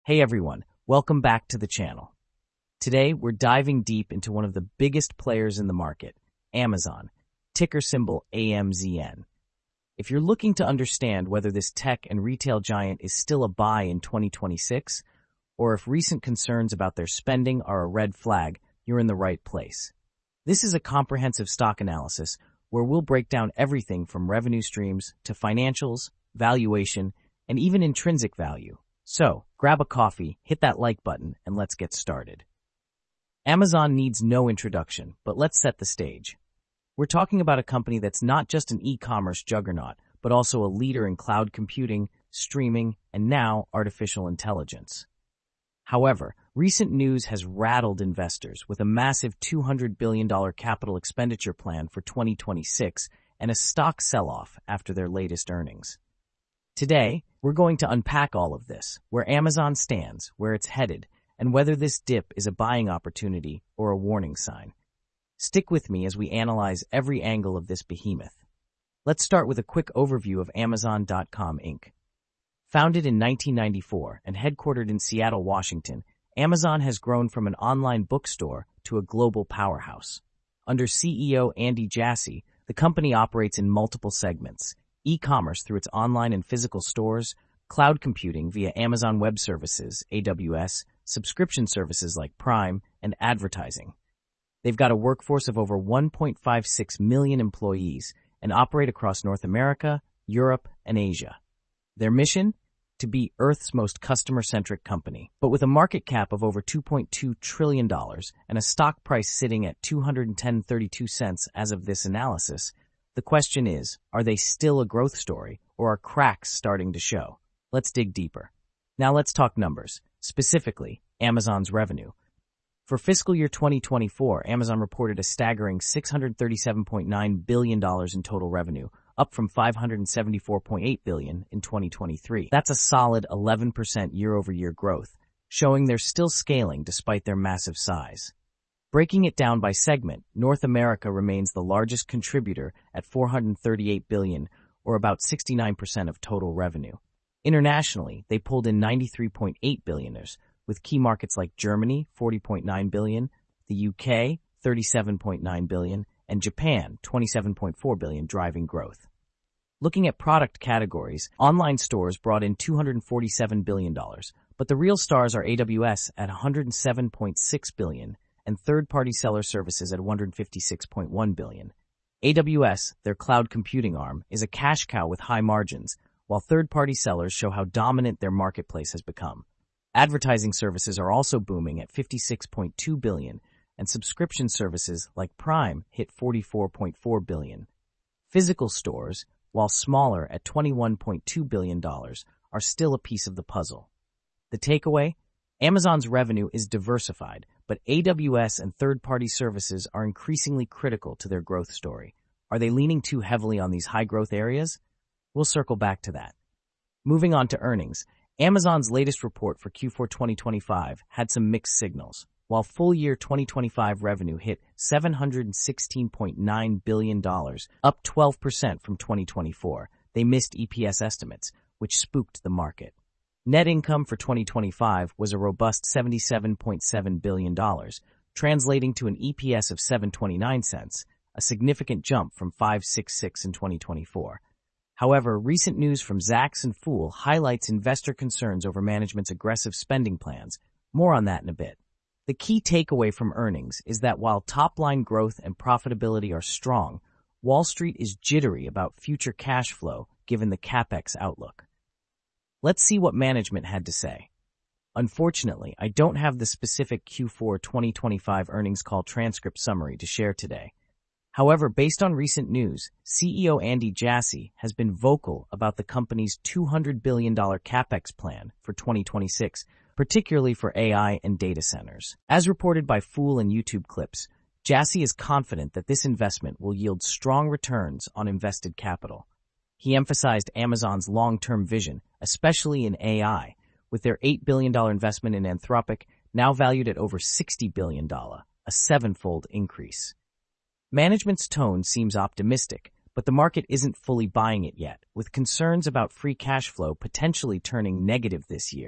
Hey everyone, welcome back to the channel. Today, we're diving deep into one of the biggest players in the market, Amazon, ticker symbol AMZN. If you're looking to understand whether this tech and retail giant is still a buy in 2026, or if recent concerns about their spending are a red flag, you're in the right place. This is a comprehensive stock analysis where we'll break down everything from revenue streams to financials, valuation, and even intrinsic value. So, grab a coffee, hit that like button, and let's get started. Amazon needs no introduction, but let's set the stage. We're talking about a company that's not just an e-commerce juggernaut, but also a leader in cloud computing, streaming, and now artificial intelligence. However, recent news has rattled investors with a massive $200 billion capital expenditure plan for 2026 and a stock sell-off after their latest earnings. Today, we're going to unpack all of this, where Amazon stands, where it's headed, and whether this dip is a buying opportunity or a warning sign. Stick with me as we analyze every angle of this behemoth. Let's start with a quick overview of Amazon.com Inc. Founded in 1994 and headquartered in Seattle, Washington, Amazon has grown from an online bookstore to a global powerhouse. Under CEO Andy Jassy, the company operates in multiple segments: e-commerce through its online and physical stores, cloud computing via Amazon Web Services, AWS, subscription services like Prime, and advertising. They've got a workforce of over 1.56 million employees and operate across North America, Europe, and Asia. Their mission? To be Earth's most customer-centric company. But with a market cap of over $2.2 trillion and a stock price sitting at $210.32 as of this analysis, the question is, are they still a growth story, or are cracks starting to show? Let's dig deeper. Now let's talk numbers, specifically Amazon's revenue. For fiscal year 2024, Amazon reported a staggering $637.9 billion in total revenue, up from $574.8 billion in 2023. That's a solid 11% year-over-year growth, showing they're still scaling despite their massive size. Breaking it down by segment, North America remains the largest contributor at $438 billion, or about 69% of total revenue. Internationally, they pulled in $93.8 billion, with key markets like Germany, $40.9 billion, the UK, $37.9 billion, and Japan, $27.4 billion, driving growth. Looking at product categories, online stores brought in $247 billion, but the real stars are AWS at $107.6 billion, and third-party seller services at $156.1 billion. AWS, their cloud computing arm, is a cash cow with high margins, while third-party sellers show how dominant their marketplace has become. Advertising services are also booming at $56.2 billion, and subscription services like Prime hit $44.4 billion. Physical stores, while smaller at $21.2 billion, are still a piece of the puzzle. The takeaway? Amazon's revenue is diversified, but AWS and third-party services are increasingly critical to their growth story. Are they leaning too heavily on these high-growth areas? We'll circle back to that. Moving on to earnings, Amazon's latest report for Q4 2025 had some mixed signals. While full-year 2025 revenue hit $716.9 billion, up 12% from 2024, they missed EPS estimates, which spooked the market. Net income for 2025 was a robust $77.7 billion, translating to an EPS of $7.29, a significant jump from $5.66 in 2024. However, recent news from Zacks and Fool highlights investor concerns over management's aggressive spending plans. More on that in a bit. The key takeaway from earnings is that while top-line growth and profitability are strong, Wall Street is jittery about future cash flow given the CapEx outlook. Let's see what management had to say. Unfortunately, I don't have the specific Q4 2025 earnings call transcript summary to share today. However, based on recent news, CEO Andy Jassy has been vocal about the company's $200 billion CapEx plan for 2026, particularly for AI and data centers. As reported by Fool and YouTube Clips, Jassy is confident that this investment will yield strong returns on invested capital. He emphasized Amazon's long-term vision, especially in AI, with their $8 billion investment in Anthropic now valued at over $60 billion, a seven-fold increase. Management's tone seems optimistic, but the market isn't fully buying it yet, with concerns about free cash flow potentially turning negative this year,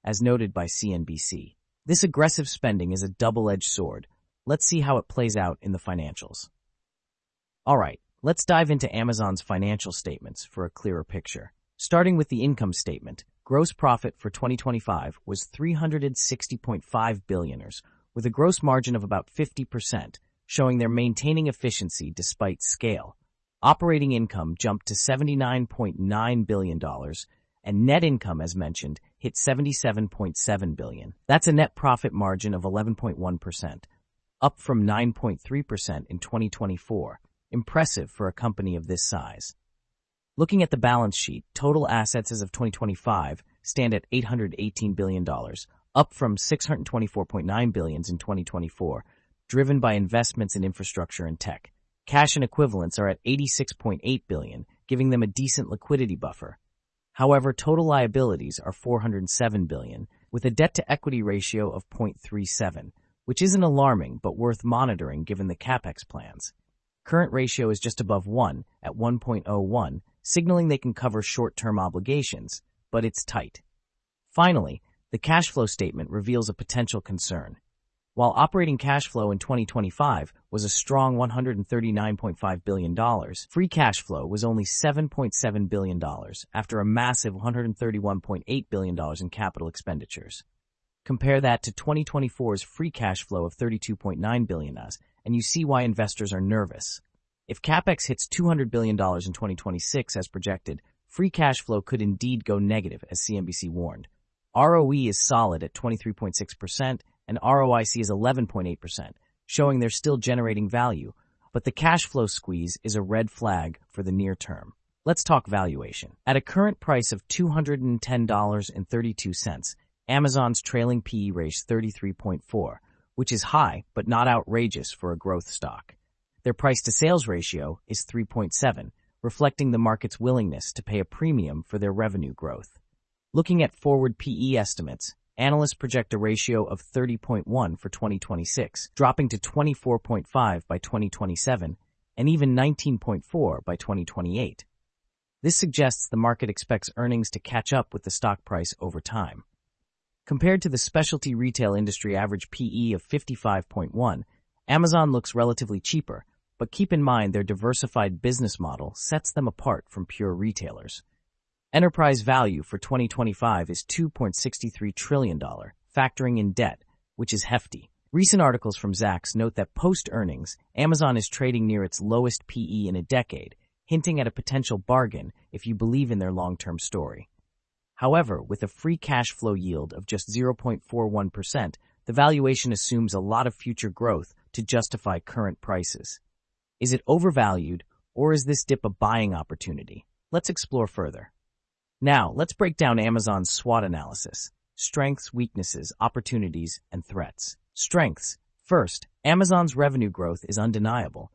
as noted by CNBC. This aggressive spending is a double-edged sword. Let's see how it plays out in the financials. All right, let's dive into Amazon's financial statements for a clearer picture. Starting with the income statement, gross profit for 2025 was $360.5 billion, with a gross margin of about 50%, showing they're maintaining efficiency despite scale. Operating income jumped to $79.9 billion, and net income, as mentioned, hit $77.7 billion. That's a net profit margin of 11.1%, up from 9.3% in 2024. Impressive for a company of this size. Looking at the balance sheet, total assets as of 2025 stand at $818 billion, up from $624.9 billion in 2024, driven by investments in infrastructure and tech. Cash and equivalents are at $86.8 billion, giving them a decent liquidity buffer. However, total liabilities are $407 billion, with a debt-to-equity ratio of 0.37, which isn't alarming but worth monitoring given the CapEx plans. Current ratio is just above 1 at 1.01, signaling they can cover short-term obligations, but it's tight. Finally, the cash flow statement reveals a potential concern. While operating cash flow in 2025 was a strong $139.5 billion, free cash flow was only $7.7 billion after a massive $131.8 billion in capital expenditures. Compare that to 2024's free cash flow of $32.9 billion, and you see why investors are nervous. If CapEx hits $200 billion in 2026 as projected, free cash flow could indeed go negative, as CNBC warned. ROE is solid at 23.6%, and ROIC is 11.8%, showing they're still generating value, but the cash flow squeeze is a red flag for the near term. Let's talk valuation. At a current price of $210.32, Amazon's trailing PE ratio is 33.4, which is high but not outrageous for a growth stock. Their price-to-sales ratio is 3.7, reflecting the market's willingness to pay a premium for their revenue growth. Looking at forward PE estimates, analysts project a ratio of 30.1 for 2026, dropping to 24.5 by 2027, and even 19.4 by 2028. This suggests the market expects earnings to catch up with the stock price over time. Compared to the specialty retail industry average PE of 55.1, Amazon looks relatively cheaper, but keep in mind their diversified business model sets them apart from pure retailers. Enterprise value for 2025 is $2.63 trillion, factoring in debt, which is hefty. Recent articles from Zacks note that post-earnings, Amazon is trading near its lowest PE in a decade, hinting at a potential bargain if you believe in their long-term story. However, with a free cash flow yield of just 0.41%, the valuation assumes a lot of future growth to justify current prices. Is it overvalued, or is this dip a buying opportunity? Let's explore further. Now, let's break down Amazon's SWOT analysis: strengths, weaknesses, opportunities, and threats. Strengths. First, Amazon's revenue growth is undeniable.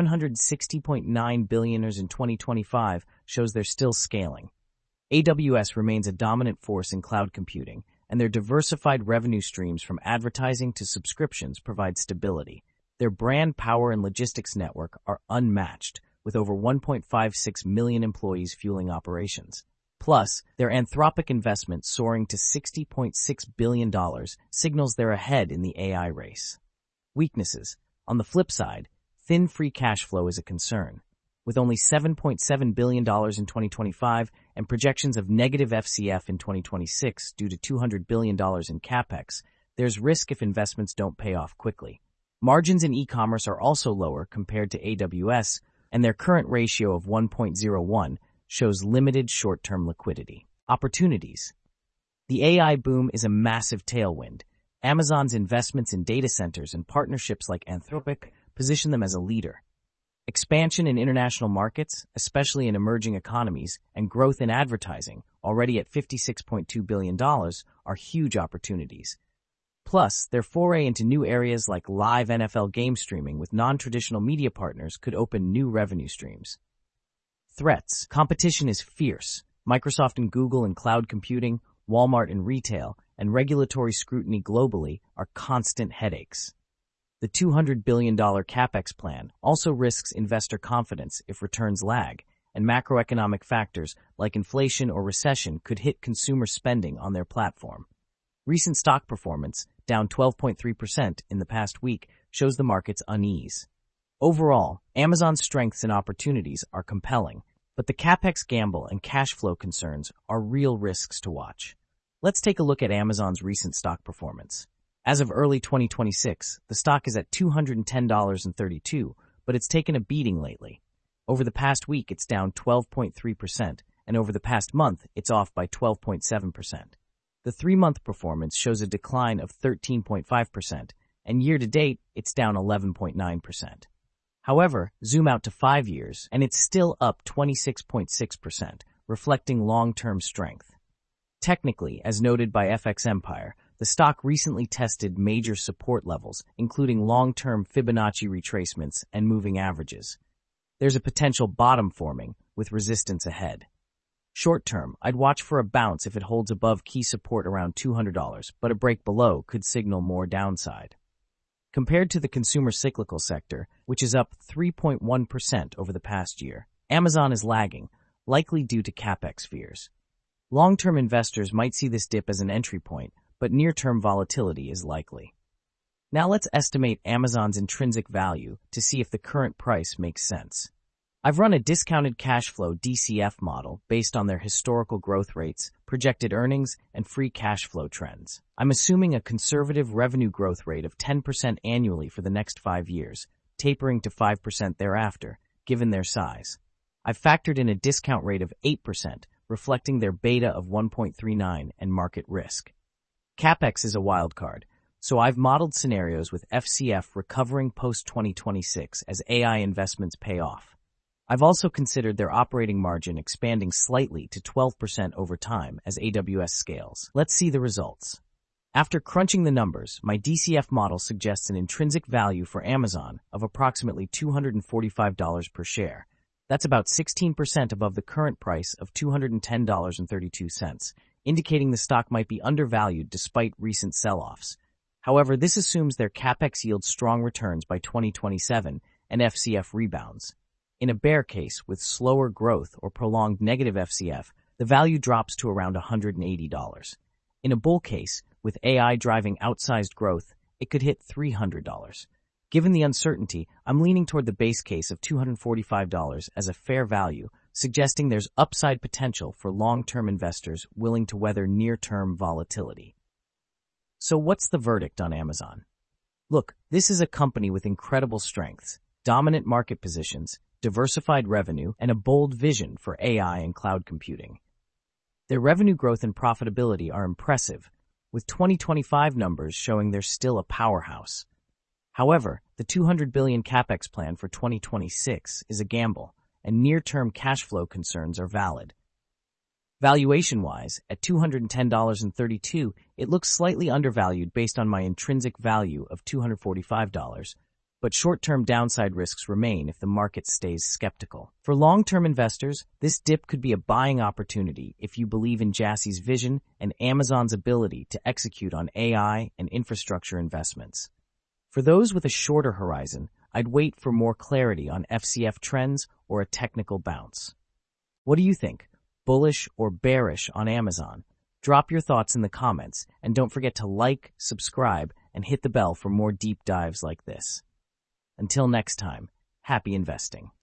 $760.9 billion in 2025 shows they're still scaling. AWS remains a dominant force in cloud computing, and their diversified revenue streams from advertising to subscriptions provide stability. Their brand power and logistics network are unmatched, with over 1.56 million employees fueling operations. Plus, their Anthropic investment soaring to $60.6 billion signals they're ahead in the AI race. Weaknesses. On the flip side, thin free cash flow is a concern. With only $7.7 billion in 2025 and projections of negative FCF in 2026 due to $200 billion in CapEx, there's risk if investments don't pay off quickly. Margins in e-commerce are also lower compared to AWS, and their current ratio of 1.01 shows limited short-term liquidity. Opportunities. The AI boom is a massive tailwind. Amazon's investments in data centers and partnerships like Anthropic position them as a leader. Expansion in international markets, especially in emerging economies, and growth in advertising, already at $56.2 billion, are huge opportunities. Plus, their foray into new areas like live NFL game streaming with non-traditional media partners could open new revenue streams. Threats. Competition is fierce. Microsoft and Google in cloud computing, Walmart in retail, and regulatory scrutiny globally are constant headaches. The $200 billion CapEx plan also risks investor confidence if returns lag, and macroeconomic factors like inflation or recession could hit consumer spending on their platform. Recent stock performance, down 12.3% in the past week, shows the market's unease. Overall, Amazon's strengths and opportunities are compelling, but the capex gamble and cash flow concerns are real risks to watch. Let's take a look at Amazon's recent stock performance. As of early 2026, the stock is at $210.32, but it's taken a beating lately. Over the past week, it's down 12.3%, and over the past month, it's off by 12.7%. The 3-month performance shows a decline of 13.5%, and year-to-date, it's down 11.9%. However, zoom out to 5 years, and it's still up 26.6%, reflecting long-term strength. Technically, as noted by FX Empire, the stock recently tested major support levels, including long-term Fibonacci retracements and moving averages. There's a potential bottom forming, with resistance ahead. Short-term, I'd watch for a bounce if it holds above key support around $200, but a break below could signal more downside. Compared to the consumer cyclical sector, which is up 3.1% over the past year, Amazon is lagging, likely due to capex fears. Long-term investors might see this dip as an entry point, but near-term volatility is likely. Now let's estimate Amazon's intrinsic value to see if the current price makes sense. I've run a discounted cash flow DCF model based on their historical growth rates, projected earnings, and free cash flow trends. I'm assuming a conservative revenue growth rate of 10% annually for the next 5 years, tapering to 5% thereafter, given their size. I've factored in a discount rate of 8%, reflecting their beta of 1.39 and market risk. Capex is a wild card, so I've modeled scenarios with FCF recovering post-2026 as AI investments pay off. I've also considered their operating margin expanding slightly to 12% over time as AWS scales. Let's see the results. After crunching the numbers, my DCF model suggests an intrinsic value for Amazon of approximately $245 per share. That's about 16% above the current price of $210.32, indicating the stock might be undervalued despite recent sell-offs. However, this assumes their capex yields strong returns by 2027 and FCF rebounds. In a bear case with slower growth or prolonged negative FCF, the value drops to around $180. In a bull case, with AI driving outsized growth, it could hit $300. Given the uncertainty, I'm leaning toward the base case of $245 as a fair value, suggesting there's upside potential for long-term investors willing to weather near-term volatility. So what's the verdict on Amazon? Look, this is a company with incredible strengths, dominant market positions, diversified revenue, and a bold vision for AI and cloud computing. Their revenue growth and profitability are impressive, with 2025 numbers showing they're still a powerhouse. However, the $200 billion capex plan for 2026 is a gamble, and near-term cash flow concerns are valid. Valuation-wise, at $210.32, it looks slightly undervalued based on my intrinsic value of $245, but short-term downside risks remain if the market stays skeptical. For long-term investors, this dip could be a buying opportunity if you believe in Jassie's vision and Amazon's ability to execute on AI and infrastructure investments. For those with a shorter horizon, I'd wait for more clarity on FCF trends or a technical bounce. What do you think? Bullish or bearish on Amazon? Drop your thoughts in the comments, and don't forget to like, subscribe, and hit the bell for more deep dives like this. Until next time, happy investing.